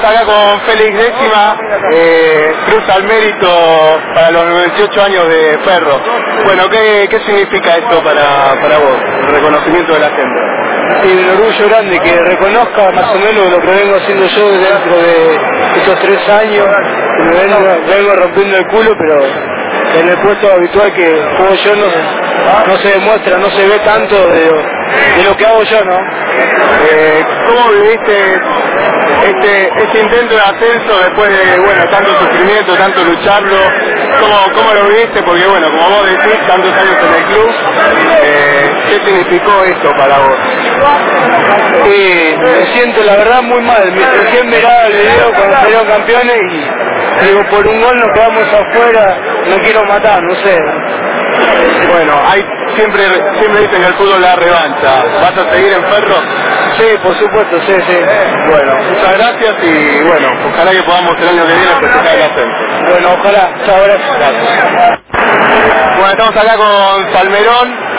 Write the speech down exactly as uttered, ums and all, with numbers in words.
estamos acá con Félix Décima, eh, Cruz al Mérito para los noventa y ocho años de Ferro. Bueno, ¿qué, qué significa esto para, para vos, el reconocimiento de la gente? Sí, un orgullo grande que reconozca más o menos lo que vengo haciendo yo dentro de estos tres años, que me vengo, vengo rompiendo el culo, pero en el puesto habitual que juego yo no, no se demuestra, no se ve tanto de, de lo que hago yo, ¿no? Eh, ¿Cómo viviste este, este intento de ascenso después de, bueno, tanto sufrimiento, tanto lucharlo? ¿Cómo, cómo lo viviste? Porque, bueno, como vos decís, tantos años en el club, eh, ¿qué significó esto para vos? Sí, me siento la verdad muy mal. Me recién miraba el video cuando salieron campeones y digo, por un gol nos quedamos afuera, no quiero matar, no sé. Bueno, hay siempre siempre dicen que el fútbol da revancha. ¿Vas a seguir en Ferro? Sí, por supuesto, sí, sí. Bueno, muchas gracias y bueno, ojalá que podamos el año que viene festejar el ascenso. Bueno, ojalá. Chao, gracias. Bueno, estamos acá con Salmerón.